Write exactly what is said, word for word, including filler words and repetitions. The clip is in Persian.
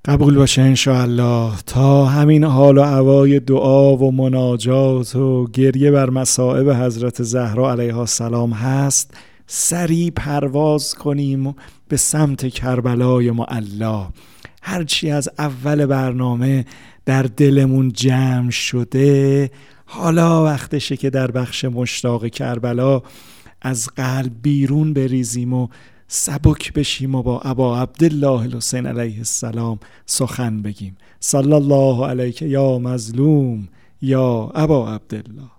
قبول باشه انشاءالله. تا همین حال و هوای دعا و مناجات و گریه بر مصائب حضرت زهرا علیها السلام هست، سریع پرواز کنیم به سمت کربلای معلا. هرچی از اول برنامه در دلمون جمع شده، حالا وقتشه که در بخش مشتاق کربلا از قلب بیرون بریزیم و سبک بشیم و با ابا عبدالله الحسین علیه السلام سخن بگیم. صلی الله علیک یا مظلوم یا ابا عبدالله.